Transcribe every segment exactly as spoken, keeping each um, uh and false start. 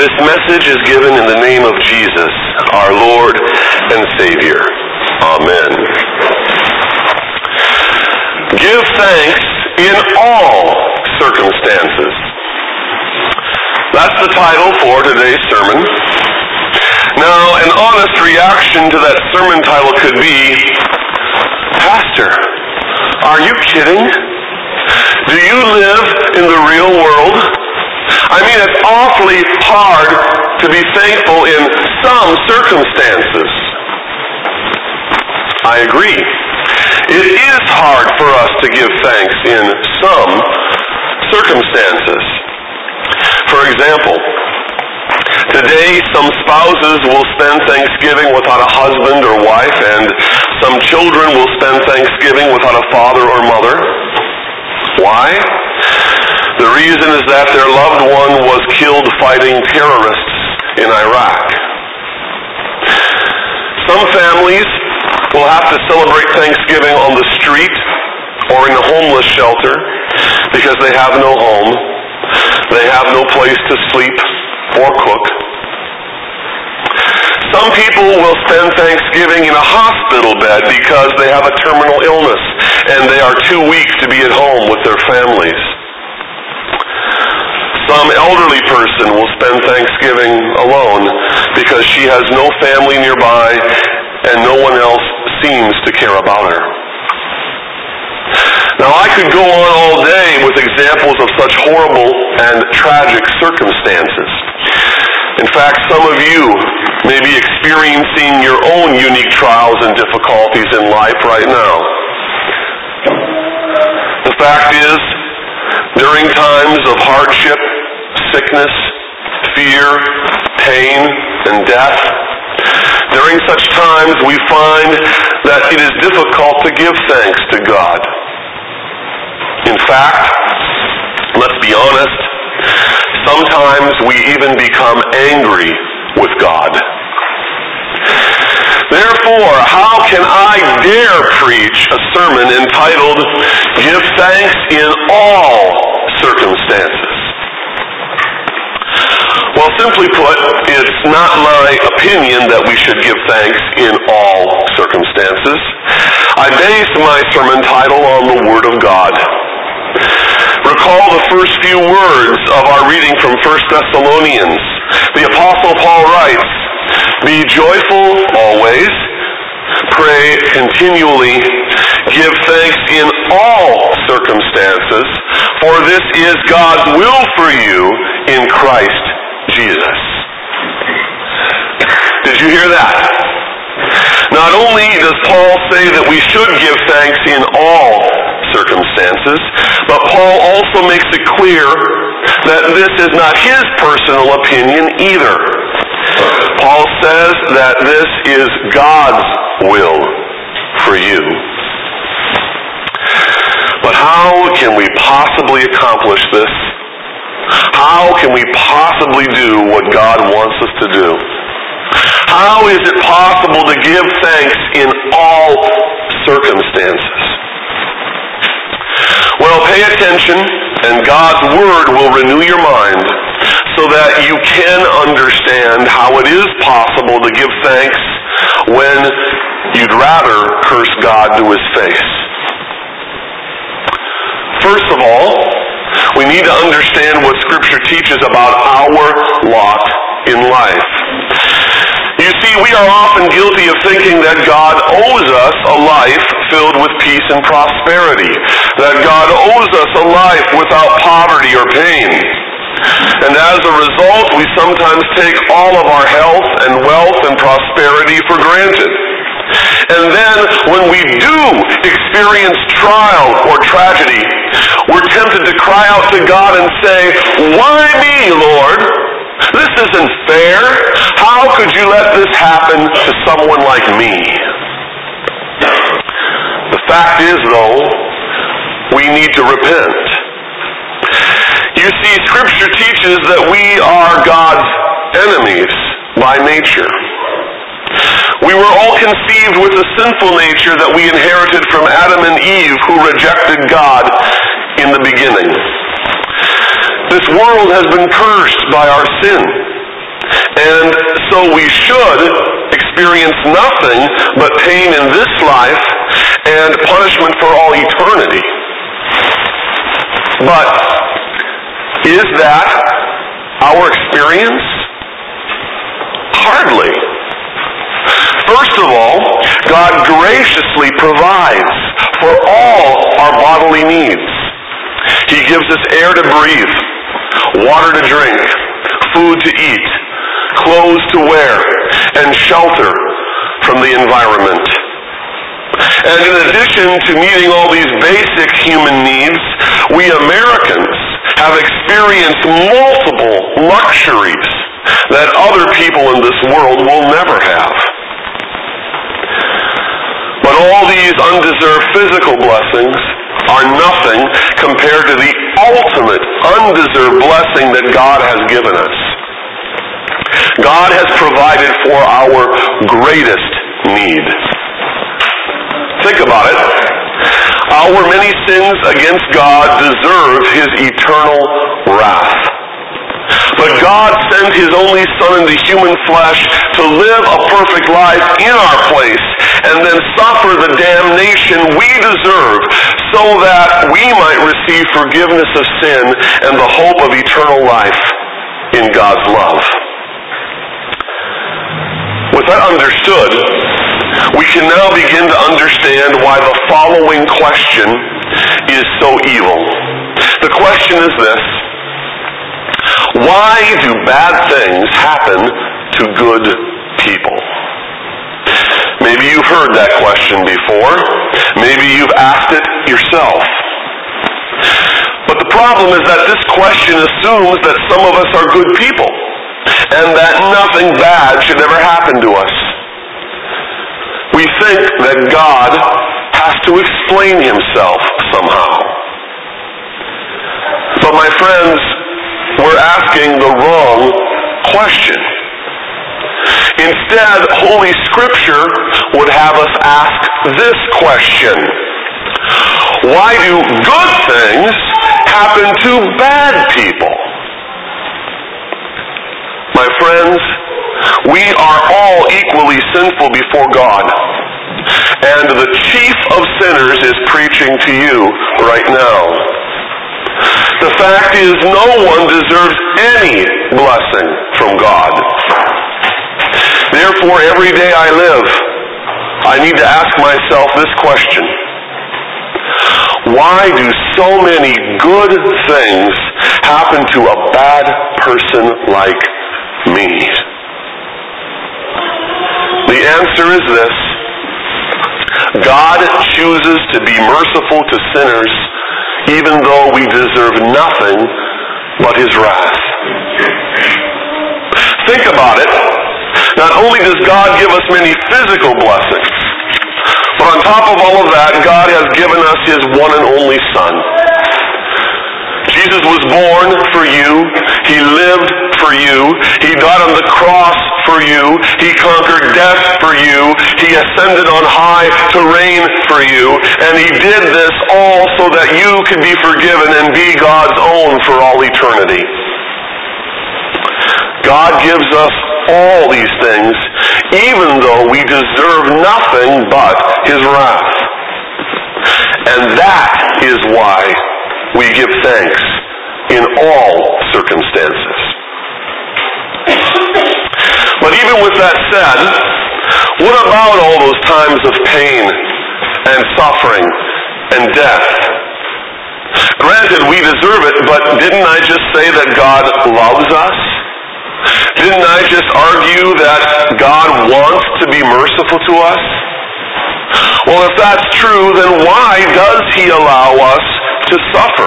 This message is given in the name of Jesus, our Lord and Savior. Amen. Give thanks in all circumstances. That's the title for today's sermon. Now, an honest reaction to that sermon title could be, Pastor, are you kidding? Do you live in the real world? I mean, it's awfully hard to be thankful in some circumstances. I agree. It is hard for us to give thanks in some circumstances. For example, today some spouses will spend Thanksgiving without a husband or wife, and some children will spend Thanksgiving without a father or mother. Why? The reason is that their loved one was killed fighting terrorists in Iraq. Some families will have to celebrate Thanksgiving on the street or in a homeless shelter because they have no home, they have no place to sleep or cook. Some people will spend Thanksgiving in a hospital bed because they have a terminal illness and they are too weak to be at home with their families. Some elderly person will spend Thanksgiving alone because she has no family nearby and no one else seems to care about her. Now, I could go on all day with examples of such horrible and tragic circumstances. In fact, some of you may be experiencing your own unique trials and difficulties in life right now. The fact is, during times of hardship, sickness, fear, pain, and death, during such times we find that it is difficult to give thanks to God. In fact, let's be honest, sometimes we even become angry with God. Therefore, how can I dare preach a sermon entitled, Give Thanks in All Circumstances? Well, simply put, it's not my opinion that we should give thanks in all circumstances. I base my sermon title on the Word of God. Recall the first few words of our reading from First Thessalonians. The Apostle Paul writes, Be joyful always, pray continually, give thanks in all circumstances, for this is God's will for you in Christ Jesus. Did you hear that? Not only does Paul say that we should give thanks in all circumstances, but Paul also makes it clear that this is not his personal opinion either. Paul says that this is God's will for you. But how can we possibly accomplish this? How can we possibly do what God wants us to do? How is it possible to give thanks in all circumstances? Well, pay attention, and God's Word will renew your mind so that you can understand how it is possible to give thanks when you'd rather curse God to His face. First of all, we need to understand what Scripture teaches about our lot in life. You see, we are often guilty of thinking that God owes us a life filled with peace and prosperity, that God owes us a life without poverty or pain. And as a result, we sometimes take all of our health and wealth and prosperity for granted. And then, when we do experience trial or tragedy, we're tempted to cry out to God and say, Why me, Lord? This isn't fair. How could you let this happen to someone like me? The fact is, though, we need to repent. You see, Scripture teaches that we are God's enemies by nature. We were all conceived with a sinful nature that we inherited from Adam and Eve, who rejected God in the beginning. This world has been cursed by our sin. And so we should experience nothing but pain in this life and punishment for all eternity. But is that our experience? Hardly. First of all, God graciously provides for all our bodily needs. He gives us air to breathe, water to drink, food to eat, clothes to wear, and shelter from the environment. And in addition to meeting all these basic human needs, we Americans have experienced multiple luxuries that other people in this world will never have. But all these undeserved physical blessings are nothing compared to the ultimate undeserved blessing that God has given us. God has provided for our greatest need. Think about it. Our many sins against God deserve His eternal wrath. But God sent His only Son into human flesh to live a perfect life in our place and then suffer the damnation we deserve so that we might receive forgiveness of sin and the hope of eternal life in God's love. With that understood, we can now begin to understand why the following question is so evil. The question is this: why do bad things happen to good people? Maybe you've heard that question before. Maybe you've asked it yourself. But the problem is that this question assumes that some of us are good people and that nothing bad should ever happen to us. We think that God has to explain Himself somehow. But my friends, we're asking the wrong question. Instead, Holy Scripture would have us ask this question: why do good things happen to bad people? My friends, we are all equally sinful before God. And the chief of sinners is preaching to you right now. The fact is, no one deserves any blessing from God. Therefore, every day I live, I need to ask myself this question: why do so many good things happen to a bad person like me? The answer is this: God chooses to be merciful to sinners even though we deserve nothing but His wrath. Think about it. Not only does God give us many physical blessings, but on top of all of that, God has given us His one and only Son. Jesus was born for you. He lived for you. He died on the cross for you. He conquered death for you. He ascended on high to reign for you. And He did this all so that you could be forgiven and be God's own for all eternity. God gives us all these things, even though we deserve nothing but His wrath. And that is why we give thanks in all circumstances. But even with that said, what about all those times of pain and suffering and death? Granted, we deserve it, but didn't I just say that God loves us? Didn't I just argue that God wants to be merciful to us? Well, if that's true, then why does He allow us to suffer?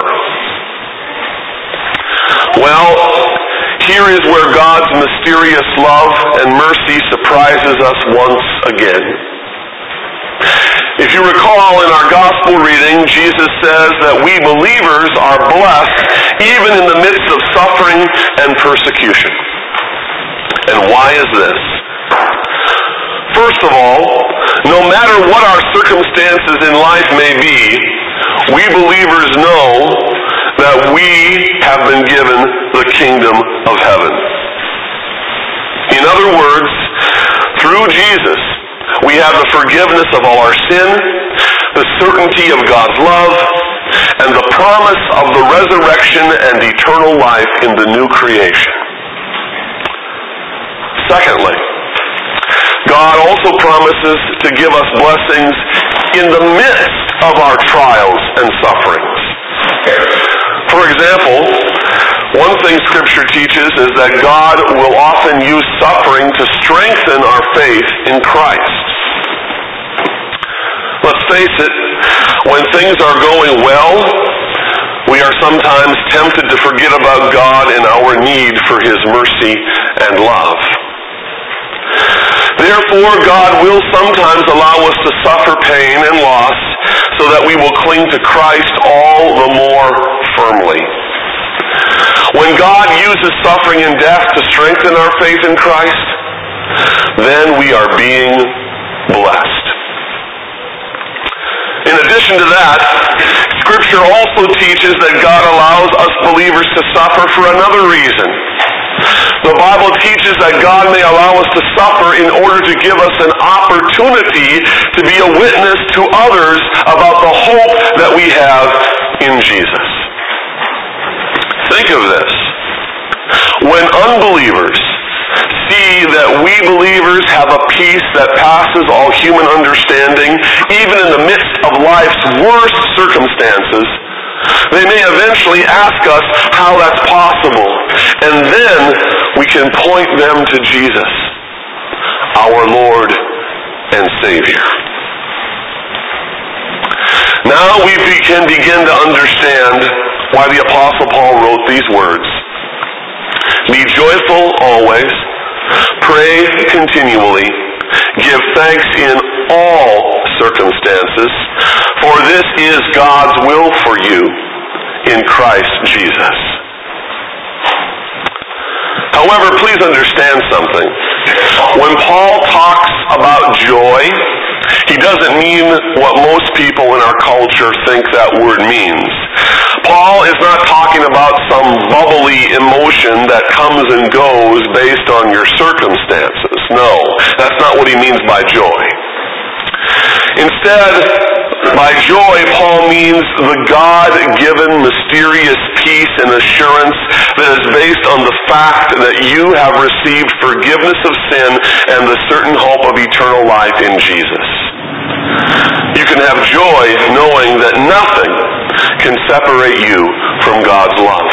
Well, here is where God's mysterious love and mercy surprises us once again. If you recall in our gospel reading, Jesus says that we believers are blessed even in the midst of suffering and persecution. And why is this? First of all, no matter what our circumstances in life may be, we believers know that we have been given the kingdom of heaven. other words, through Jesus, we have the forgiveness of all our sin, the certainty of God's love, and the promise of the resurrection and eternal life in the new creation. Secondly, God also promises to give us blessings in the midst of our trials and sufferings. For example, one thing Scripture teaches is that God will often use suffering to strengthen our faith in Christ. Let's face it, when things are going well, we are sometimes tempted to forget about God and our need for His mercy and love. Therefore, God will sometimes allow us to suffer pain and loss so that we will cling to Christ all the more firmly. When God uses suffering and death to strengthen our faith in Christ, then we are being blessed. In addition to that, Scripture also teaches that God allows us believers to suffer for another reason. The Bible teaches that God may allow us to suffer in order to give us an opportunity to be a witness to others about the hope that we have in Jesus. Think of this. When unbelievers see that we believers have a peace that passes all human understanding, even in the midst of life's worst circumstances, they may eventually ask us how that's possible, and then we can point them to Jesus, our Lord and Savior. Now we can begin to understand why the Apostle Paul wrote these words. Be joyful always, pray continually, give thanks in all circumstances, for this is God's will for you in Christ Jesus. However, please understand something. When Paul talks about joy, he doesn't mean what most people in our culture think that word means. Paul is not talking about some bubbly emotion that comes and goes based on your circumstances. No, that's not what he means by joy. Instead, by joy, Paul means the God-given mysterious peace and assurance that is based on the fact that you have received forgiveness of sin and the certain hope of eternal life in Jesus. You can have joy knowing that nothing can separate you from God's love.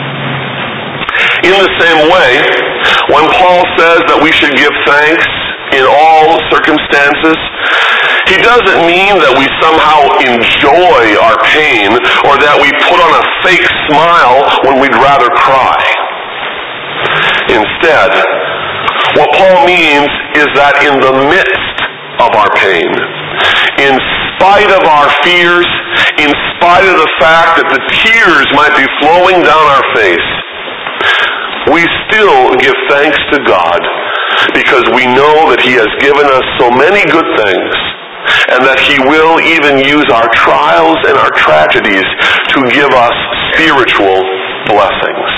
In the same way, when Paul says that we should give thanks in all circumstances, he doesn't mean that we somehow enjoy our pain or that we put on a fake smile when we'd rather cry. Instead, what Paul means is that in the midst of our pain, in spite of our fears, in spite of the fact that the tears might be flowing down our face, we still give thanks to God because we know that He has given us so many good things and that He will even use our trials and our tragedies to give us spiritual blessings.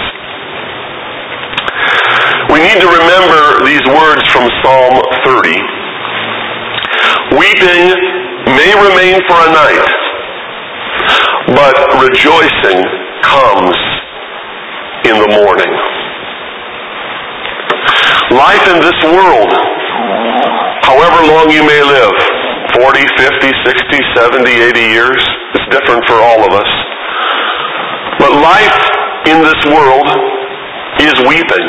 We need to remember these words from Psalm thirty. Weeping may remain for a night, but rejoicing comes in the morning. Life in this world, however long you may live, forty, fifty, sixty, seventy, eighty years, it's different for all of us. But life in this world is weeping.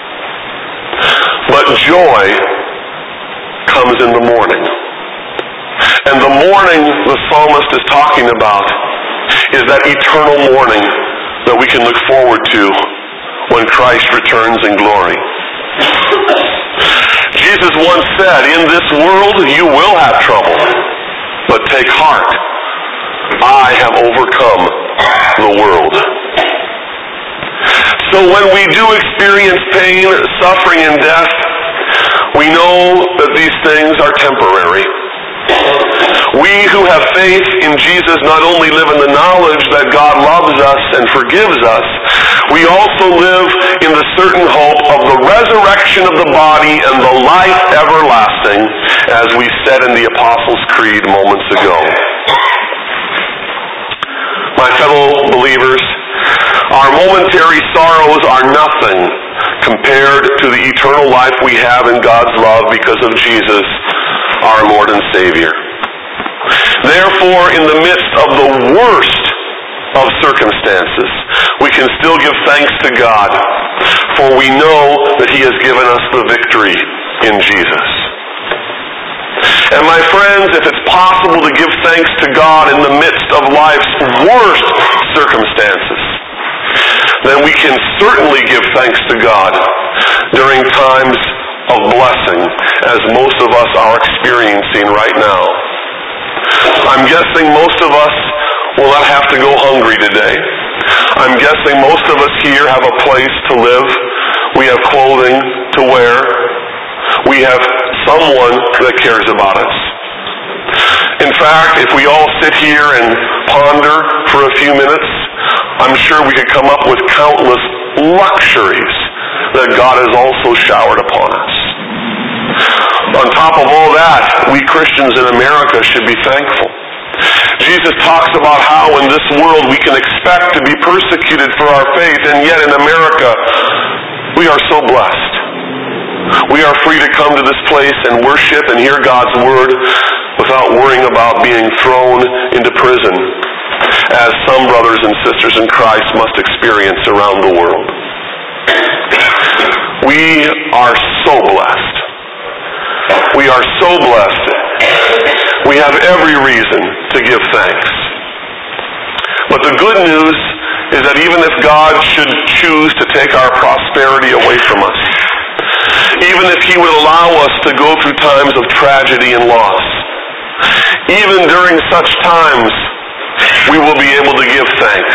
But joy comes in the morning. And the morning the psalmist is talking about is that eternal morning that we can look forward to when Christ returns in glory. Jesus once said, in this world you will have trouble, but take heart. I have overcome the world. So when we do experience pain, suffering, and death, we know that these things are temporary. We who have faith in Jesus not only live in the knowledge that God loves us and forgives us, we also live in the certain hope of the resurrection salvation of the body and the life everlasting, as we said in the Apostles' Creed moments ago. My fellow believers, our momentary sorrows are nothing compared to the eternal life we have in God's love because of Jesus, our Lord and Savior. Therefore, in the midst of the worst of circumstances, we can still give thanks to God, for we know that He has given us the victory in Jesus. And my friends, if it's possible to give thanks to God in the midst of life's worst circumstances, then we can certainly give thanks to God during times of blessing, as most of us are experiencing right now. I'm guessing most of us will not have to go hungry today. I'm guessing most of us here have a place to live. We have clothing to wear. We have someone that cares about us. In fact, if we all sit here and ponder for a few minutes, I'm sure we could come up with countless luxuries that God has also showered upon us. On top of all that, we Christians in America should be thankful. Jesus talks about how in this world we can expect to be persecuted for our faith, and yet in America we are so blessed. We are free to come to this place and worship and hear God's Word without worrying about being thrown into prison, as some brothers and sisters in Christ must experience around the world. We are so blessed. We are so blessed. We have every reason to give thanks. But the good news is that even if God should choose to take our prosperity away from us, even if He would allow us to go through times of tragedy and loss, even during such times, we will be able to give thanks.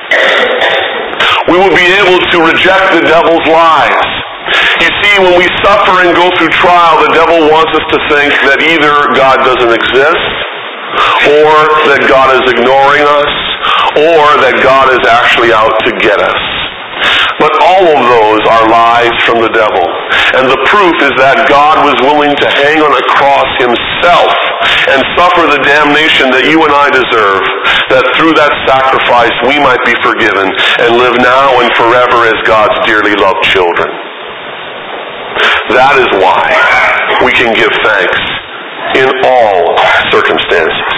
We will be able to reject the devil's lies. You see, when we suffer and go through trial, the devil wants us to think that either God doesn't exist, or that God is ignoring us, or that God is actually out to get us. But all of those are lies from the devil. And the proof is that God was willing to hang on a cross Himself and suffer the damnation that you and I deserve, that through that sacrifice we might be forgiven and live now and forever as God's dearly loved children. That is why we can give thanks in all circumstances.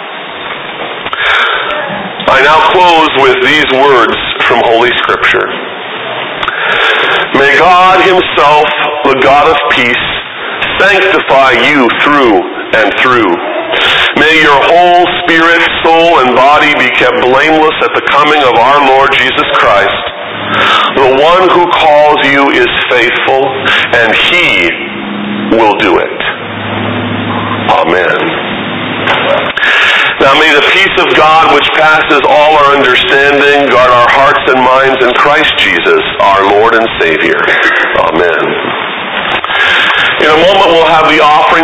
I now close with these words from Holy Scripture. May God Himself, the God of peace, sanctify you through and through. May your whole spirit, soul, and body be kept blameless at the coming of our Lord Jesus Christ. The one who calls you is faithful, and He will do it. Amen. Now may the peace of God, which passes all our understanding, guard our hearts and minds in Christ Jesus, our Lord and Savior. Amen. In a moment we'll have the offering